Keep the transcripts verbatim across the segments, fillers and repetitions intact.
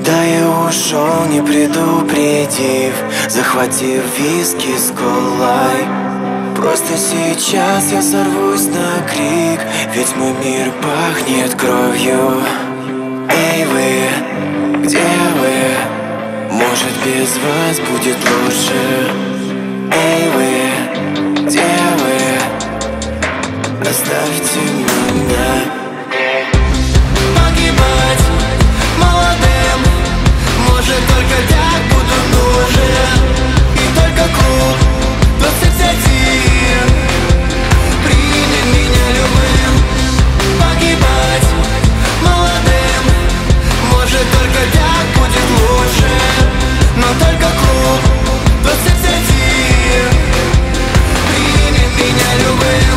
Да я ушел, не предупредив, захватив виски с колой. Просто сейчас я сорвусь на крик, ведь мой мир пахнет кровью. Эй вы, где вы? Может, без вас будет лучше. Эй вы, где вы? Оставьте меня. Погибать молодым, может, только так буду нужен. И только клуб двадцать один примет меня любым. Погибать молодым, может, только так будет лучше. Но только клуб двадцать один примет меня любым.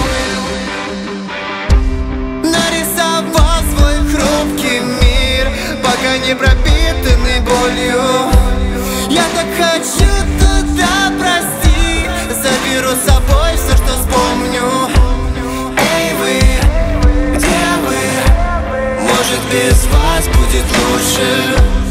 Нарисовал свой хрупкий мир, пока не пропитанный болью. Я так хочу туда, прости, заберу с собой все, что вспомню. Эй вы, где вы? Может, без вас будет лучше.